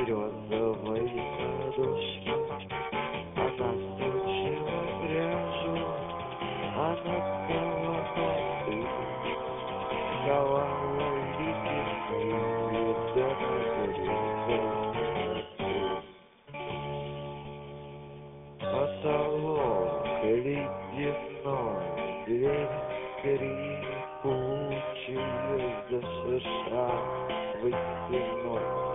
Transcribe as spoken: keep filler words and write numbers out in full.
березовой подушке. Она сучила пряжу, она ткала косы, ковала лепестки, да на потолок ледяной, дверь скрипучая, зашуршав стеной.